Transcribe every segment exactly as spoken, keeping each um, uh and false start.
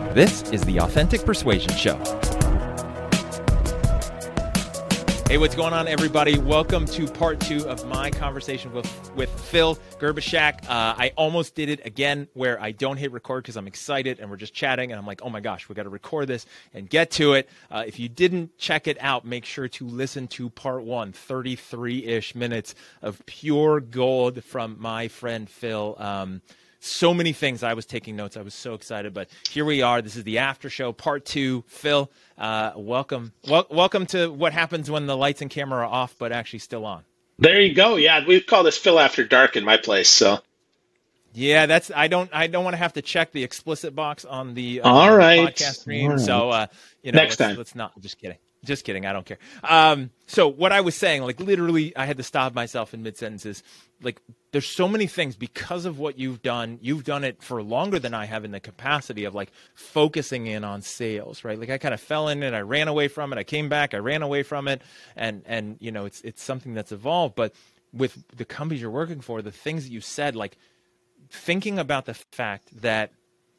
This is the Authentic Persuasion Show. Hey, what's going on, everybody? Welcome to part two of my conversation with, with Phil Gerbyshak. Uh, I almost did it again where I don't hit record because I'm excited and we're just chatting and I'm like, oh my gosh, we got to record this and get to it. Uh, if you didn't check it out, make sure to listen to part one, thirty-three-ish minutes of pure gold from my friend Phil. Um, So many things. I was taking notes. I was so excited, but here we are. This is the after show, part two. Phil, uh, welcome. Wel- welcome to what happens when the lights and camera are off, but actually still on. There you go. Yeah, we call this Phil After Dark in my place. So, yeah, that's. I don't. I don't want to have to check the explicit box on the, uh, All right. podcast stream. All right. So, uh, you know, Next let's, time. let's not. Just kidding. Just kidding. I don't care. Um, so what I was saying, like literally, I had to stop myself in mid sentences. Like, there's so many things because of what you've done. You've done it for longer than I have in the capacity of like focusing in on sales, right? Like I kind of fell in it. I ran away from it. I came back. I ran away from it. And, and, you know, it's, it's something that's evolved, but with the companies you're working for, the things that you said, like thinking about the fact that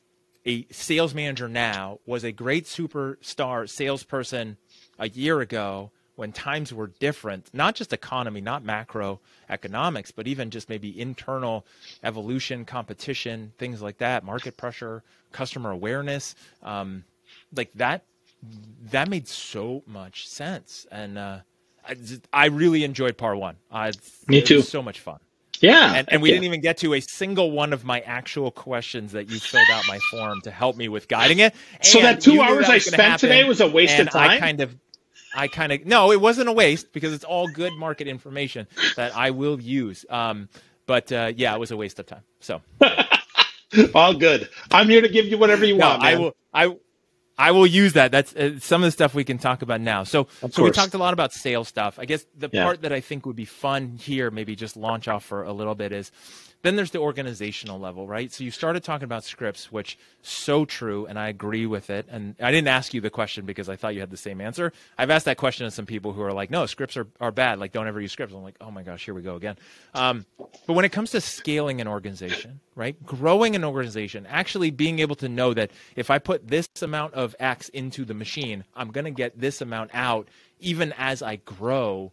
a sales manager now was a great superstar salesperson a year ago when times were different, not just economy, not macroeconomics, but even just maybe internal evolution, competition, things like that, market pressure, customer awareness, um, like that, that made so much sense. And uh, I, just, I really enjoyed part one. Uh, Me too. It was so much fun. Yeah. And, and we yeah. didn't even get to a single one of my actual questions that you filled out my form to help me with guiding it. So and that two you knew hours that I was gonna spent happen, today was a waste and of time? I kind of, I kind of, no, it wasn't a waste because it's all good market information that I will use. Um, but uh, yeah, it was a waste of time. So all good. I'm here to give you whatever you no, want, man. I will, I, I will use that. That's uh, some of the stuff we can talk about now. So, Of so we course. talked a lot about sales stuff. I guess the Yeah. part that I think would be fun here, maybe just launch off for a little bit is, then there's the organizational level, right? So you started talking about scripts, which so true, and I agree with it. And I didn't ask you the question because I thought you had the same answer. I've asked that question to some people who are like, no, scripts are, are bad. Like, don't ever use scripts. I'm like, oh my gosh, here we go again. Um, but when it comes to scaling an organization, right? Growing an organization, actually being able to know that if I put this amount of X into the machine, I'm going to get this amount out even as I grow.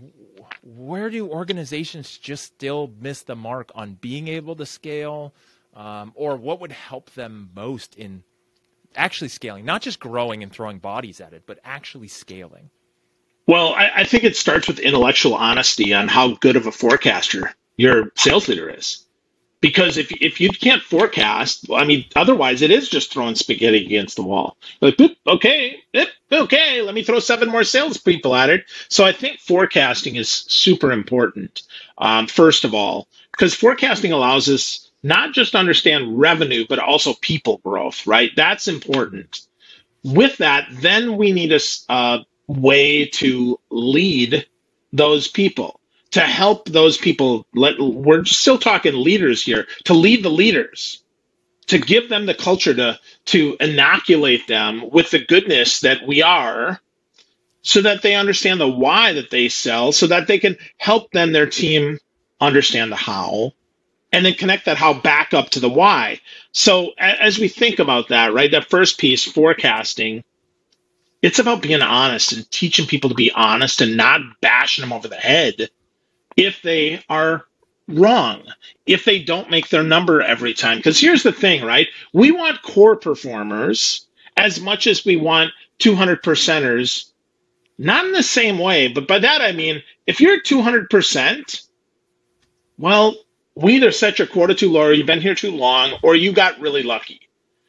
Where do organizations just still miss the mark on being able to scale, um, or what would help them most in actually scaling, not just growing and throwing bodies at it, but actually scaling? Well, I, I think it starts with intellectual honesty on how good of a forecaster your sales leader is. Because if if you can't forecast, I mean, otherwise it is just throwing spaghetti against the wall. Like, boop, okay, boop, okay, let me throw seven more salespeople at it. So I think forecasting is super important, um, first of all, because forecasting allows us not just to understand revenue, but also people growth, right? That's important. With that, then we need a uh, way to lead those people. To help those people, let, we're still talking leaders here, to lead the leaders, to give them the culture, to, to inoculate them with the goodness that we are, so that they understand the why that they sell, so that they can help then their team understand the how, and then connect that how back up to the why. So a- as we think about that, right, that first piece, forecasting, it's about being honest and teaching people to be honest and not bashing them over the head if they are wrong, if they don't make their number every time. Because here's the thing, right? We want core performers as much as we want two hundred percenters, not in the same way, but by that I mean, if you're two hundred percent, well, we either set your quota too low, or you've been here too long, or you got really lucky.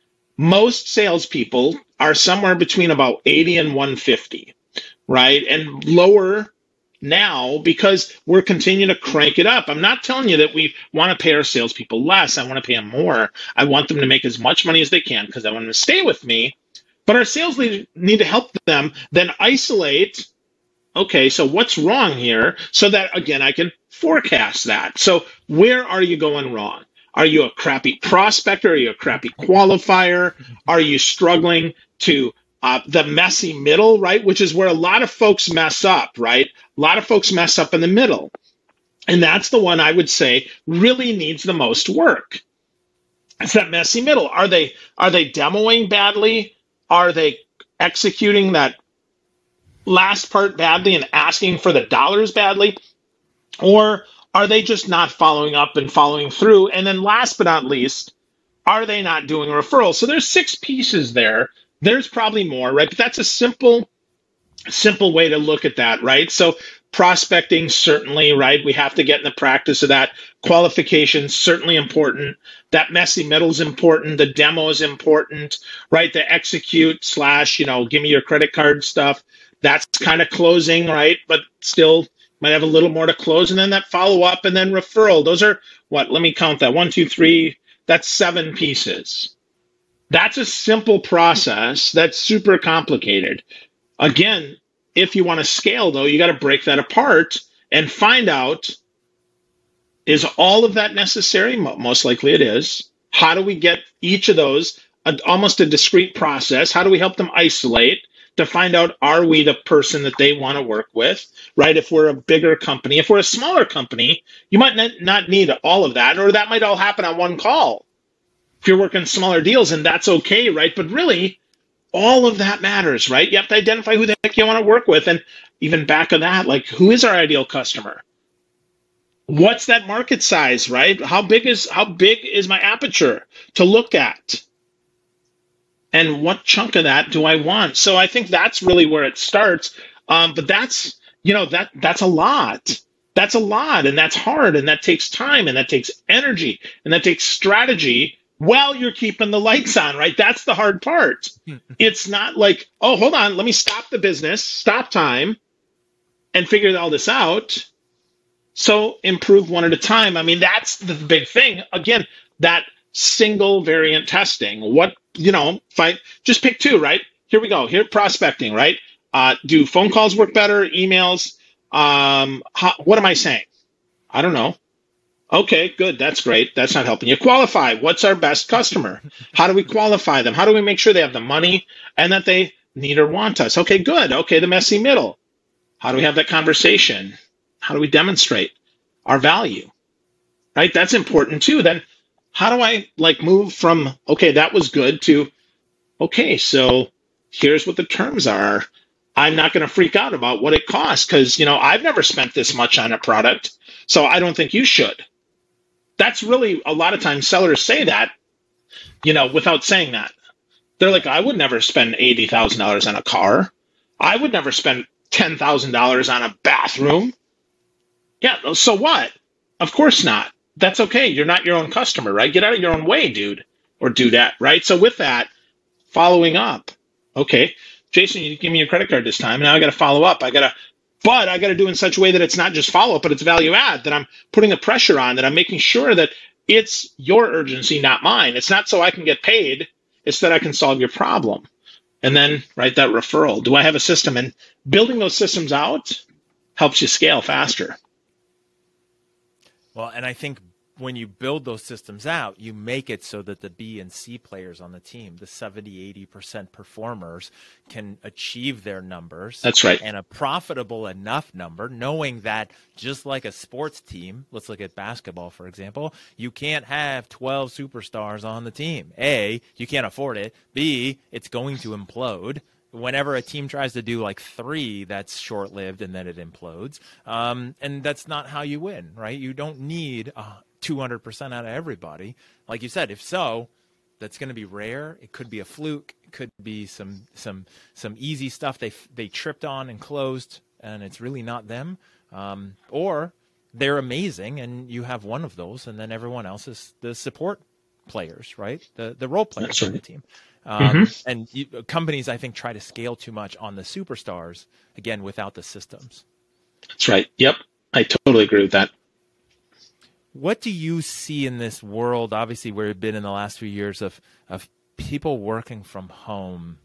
Most salespeople are somewhere between about eighty and one fifty, right? And lower now because we're continuing to crank it up. I'm not telling you that we want to pay our salespeople less. I want to pay them more. I want them to make as much money as they can because I want them to stay with me. But our sales leaders need to help them then isolate, okay, so what's wrong here? So that, again, I can forecast that. So where are you going wrong? Are you a crappy prospector? Are you a crappy qualifier? Are you struggling to Uh, the messy middle, right? Which is where a lot of folks mess up, right? A lot of folks mess up in the middle. And that's the one I would say really needs the most work. It's that messy middle. Are they are they demoing badly? Are they executing that last part badly and asking for the dollars badly? Or are they just not following up and following through? And then last but not least, are they not doing referrals? So there's six pieces there. There's probably more, right? But that's a simple simple way to look at that, right? So prospecting, certainly, right? We have to get in the practice of that. Qualification, certainly important. That messy middle is important. The demo is important, right? The execute slash, you know, give me your credit card stuff. That's kind of closing, right? But still might have a little more to close. And then that follow up and then referral. Those are what? Let me count that. One, two, three. That's seven pieces. That's a simple process. That's super complicated. Again, if you want to scale, though, you got to break that apart and find out, is all of that necessary? Most likely it is. How do we get each of those, a, almost a discrete process? How do we help them isolate to find out, are we the person that they want to work with, right? If we're a bigger company, if we're a smaller company, you might not, not need all of that, or that might all happen on one call. If you're working smaller deals, and that's okay, right? But really, all of that matters, right? You have to identify who the heck you want to work with. And even back of that, like, who is our ideal customer? What's that market size, right? How big is how big is my aperture to look at? And what chunk of that do I want? So I think that's really where it starts. Um, but that's, you know, that that's a lot. That's a lot, and that's hard, and that takes time, and that takes energy, and that takes strategy while you're keeping the lights on, right? That's the hard part. It's not like, oh, hold on, let me stop the business, stop time, and figure all this out. So improve one at a time. I mean, that's the big thing. Again, that single variant testing. What, you know, if I just pick two, right? Here we go. Here, prospecting, right? Uh, do phone calls work better? Emails? Um, how, what am I saying? I don't know. Okay, good. That's great. That's not helping you. Qualify. What's our best customer? How do we qualify them? How do we make sure they have the money and that they need or want us? Okay, good. Okay, the messy middle. How do we have that conversation? How do we demonstrate our value? Right? That's important too. Then how do I like move from, okay, that was good, to, okay, so here's what the terms are. I'm not going to freak out about what it costs because, you know, I've never spent this much on a product, so I don't think you should. That's really, a lot of times sellers say that, you know, without saying that. They're like, I would never spend eighty thousand dollars on a car. I would never spend ten thousand dollars on a bathroom. Yeah, so what? Of course not. That's okay. You're not your own customer, right? Get out of your own way, dude, or do that, right? So with that, following up. Okay, Jason, you give me your credit card this time. Now I got to follow up. I got to, but I got to do it in such a way that it's not just follow up, but it's value add, that I'm putting the pressure on, that I'm making sure that it's your urgency, not mine. It's not so I can get paid. It's that I can solve your problem. And then, right, that referral. Do I have a system? And building those systems out helps you scale faster. Well, and I think when you build those systems out, you make it so that the B and C players on the team, the seventy, eighty percent performers, can achieve their numbers. That's right. And a profitable enough number, knowing that just like a sports team, let's look at basketball, for example, you can't have twelve superstars on the team. A, you can't afford it. B, it's going to implode. Whenever a team tries to do like three, that's short-lived and then it implodes. Um, and that's not how you win, right? You don't need uh, two hundred percent out of everybody. Like you said, if so, that's going to be rare. It could be a fluke. It could be some some some easy stuff they they tripped on and closed, and it's really not them. Um, or they're amazing, and you have one of those, and then everyone else is the support players, right? The the role players That's right. on the team. Um, mm-hmm. And you, companies, I think, try to scale too much on the superstars, again, without the systems. That's right. Yep. I totally agree with that. What do you see in this world, obviously, where we've been in the last few years of, of people working from home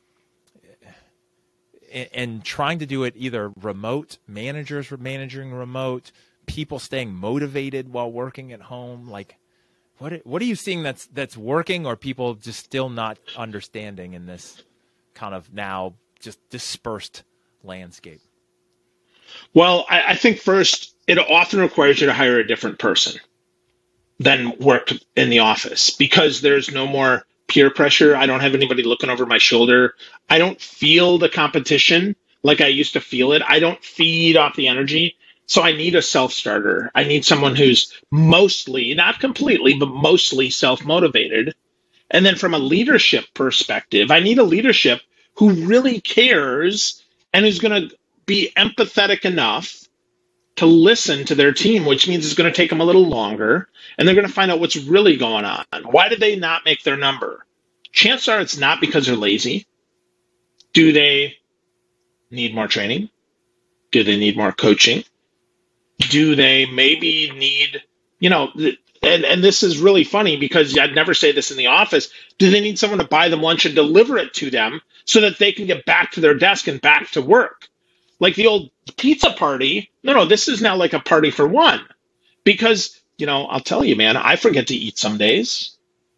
and, and trying to do it either remote, managers managing remote, people staying motivated while working at home? Like, What what are you seeing that's that's working, or people just still not understanding in this kind of now just dispersed landscape? Well, I, I think first, it often requires you to hire a different person. than work in the office because there's no more peer pressure. I don't have anybody looking over my shoulder. I don't feel the competition like I used to feel it. I don't feed off the energy. So I need a self-starter. I need someone who's mostly, not completely, but mostly self-motivated. And then from a leadership perspective, I need a leadership who really cares and who's going to be empathetic enough to listen to their team, which means it's going to take them a little longer, and they're going to find out what's really going on. Why did they not make their number? Chances are it's not because they're lazy. Do they need more training? Do they need more coaching? Do they maybe need, you know, and, and this is really funny because I'd never say this in the office. Do they need someone to buy them lunch and deliver it to them so that they can get back to their desk and back to work? Like the old pizza party. No, no, this is now like a party for one. Because, you know, I'll tell you, man, I forget to eat some days.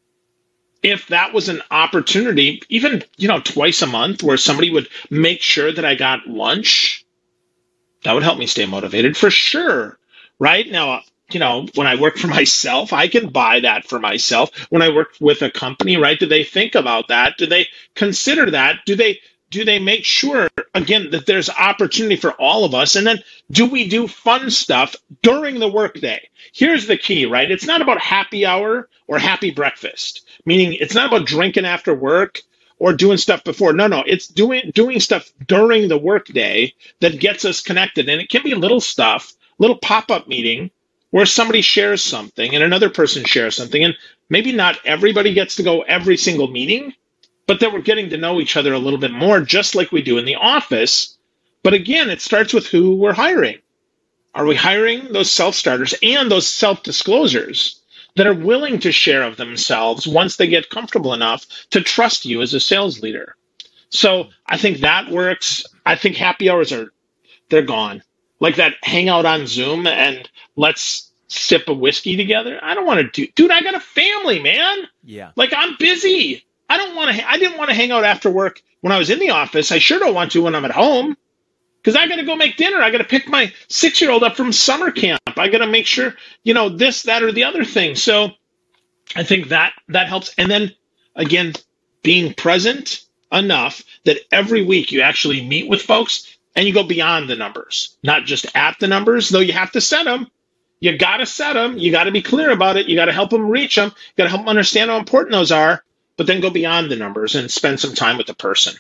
If that was an opportunity, even, you know, twice a month where somebody would make sure that I got lunch, that would help me stay motivated for sure. Right now, you know, when I work for myself, I can buy that for myself. When I work with a company, right, do they think about that? Do they consider that? Do they do they make sure, again, that there's opportunity for all of us? And then do we do fun stuff during the workday? Here's the key, right? It's not about happy hour or happy breakfast, meaning it's not about drinking after work or doing stuff before. No, no, it's doing doing stuff during the workday that gets us connected. And it can be little stuff, little pop-up meeting where somebody shares something and another person shares something. And maybe not everybody gets to go every single meeting, but that we're getting to know each other a little bit more, just like we do in the office. But again, it starts with who we're hiring. Are we hiring those self-starters and those self-disclosures that are willing to share of themselves once they get comfortable enough to trust you as a sales leader? So I think that works. I think happy hours are, they're gone. Like that hangout on Zoom and let's sip a whiskey together. I don't want to do, dude, I got a family, man. Yeah. Like I'm busy. I don't want to, I didn't want to hang out after work when I was in the office. I sure don't want to when I'm at home because I got to go make dinner. I got to pick my six-year-old up from summer camp. I got to make sure, you know, this, that, or the other thing. So I think that that helps. And then again, being present enough that every week you actually meet with folks and you go beyond the numbers, not just at the numbers, though you have to set them. You got to set them. You got to be clear about it. You got to help them reach them. You got to help them understand how important those are, but then go beyond the numbers and spend some time with the person.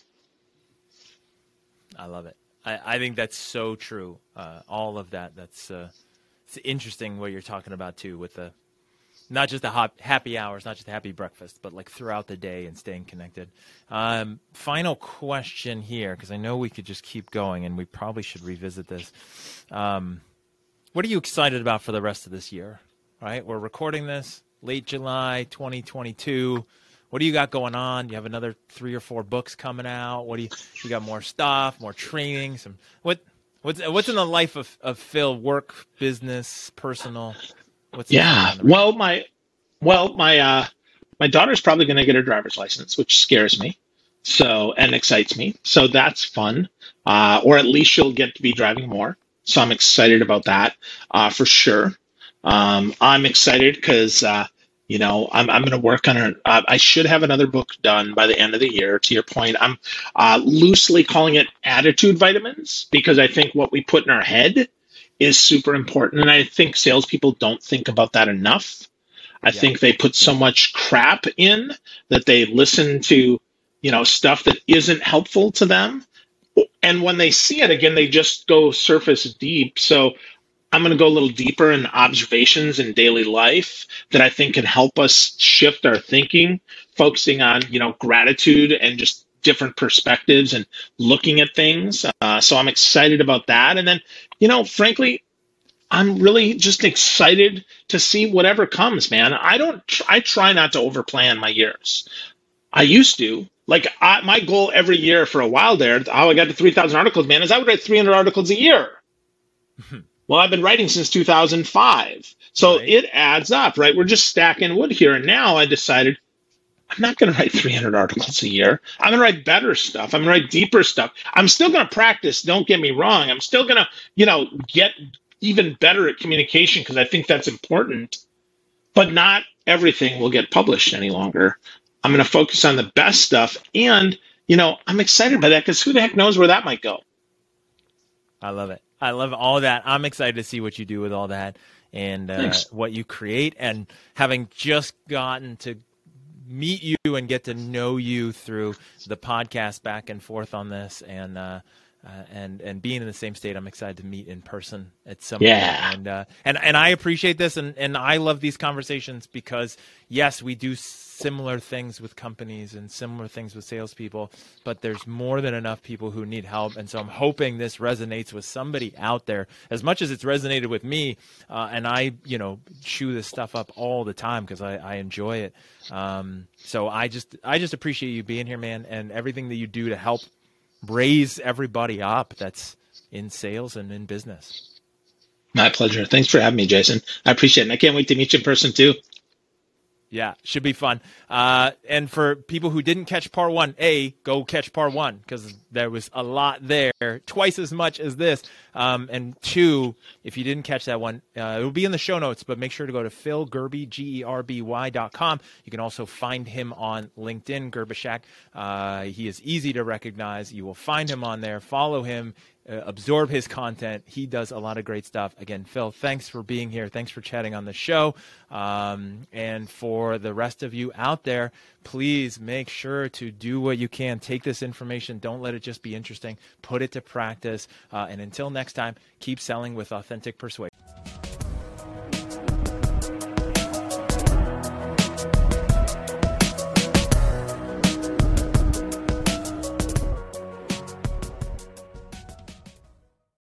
I love it. I, I think that's so true. Uh, all of that. That's uh, it's interesting what you're talking about too, with the not just the hop, happy hours, not just the happy breakfast, but like throughout the day and staying connected. Um, final question here, because I know we could just keep going, and we probably should revisit this. Um, what are you excited about for the rest of this year? Right, we're recording this late July, twenty twenty-two. What do you got going on? You have another three or four books coming out. What do you? You got more stuff, more training. Some what? What's what's in the life of, of Phil? Work, business, personal. What's yeah. Well, my well my uh, my daughter's probably going to get her driver's license, which scares me. So and excites me. So that's fun. Uh, or at least she'll get to be driving more. So I'm excited about that uh, for sure. Um, I'm excited because. Uh, You know, I'm I'm going to work on it. Uh, I should have another book done by the end of the year. To your point, I'm uh, loosely calling it attitude vitamins because I think what we put in our head is super important, and I think salespeople don't think about that enough. I yeah. think they put so much crap in that they listen to, you know, stuff that isn't helpful to them, and when they see it again, they just go surface deep. So. I'm going to go a little deeper in observations in daily life that I think can help us shift our thinking, focusing on, you know, gratitude and just different perspectives and looking at things. Uh, so I'm excited about that. And then, you know, frankly, I'm really just excited to see whatever comes, man. I don't, I try not to overplan my years. I used to. Like I, my goal every year for a while there, how I got to three thousand articles, man, is I would write three hundred articles a year. Well, I've been writing since two thousand five. So right. It adds up, right? We're just stacking wood here. And now I decided I'm not going to write three hundred articles a year. I'm going to write better stuff. I'm going to write deeper stuff. I'm still going to practice. Don't get me wrong. I'm still going to, you know, get even better at communication because I think that's important. but not everything will get published any longer. I'm going to focus on the best stuff. And, you know, I'm excited by that because who the heck knows where that might go? I love it. I love all that. I'm excited to see what you do with all that and uh, what you create. And having just gotten to meet you and get to know you through the podcast back and forth on this, and uh, uh, and and being in the same state, I'm excited to meet in person at some yeah. point. And uh, and and I appreciate this, and and I love these conversations because yes, we do similar things with companies and similar things with salespeople, but there's more than enough people who need help. And so I'm hoping this resonates with somebody out there as much as it's resonated with me. Uh, and I, you know, chew this stuff up all the time because I, I enjoy it. Um, so I just, I just appreciate you being here, man, and everything that you do to help raise everybody up that's in sales and in business. My pleasure. Thanks for having me, Jason. I appreciate it. And I can't wait to meet you in person too. Yeah, should be fun. Uh, and for people who didn't catch part one, A, go catch part one because there was a lot there, twice as much as this. Um, and two, if you didn't catch that one, uh, it will be in the show notes, but make sure to go to Phil Gerby, G E R B Y dot com. You can also find him on LinkedIn, Gerbishak. Uh, he is easy to recognize. You will find him on there. Follow him. Uh, absorb his content. He does a lot of great stuff. Again, Phil, thanks for being here. Thanks for chatting on the show. Um, and for the rest of you out there, please make sure to do what you can. Take this information. Don't let it just be interesting. Put it to practice. Uh, and until next time, keep selling with authentic persuasion.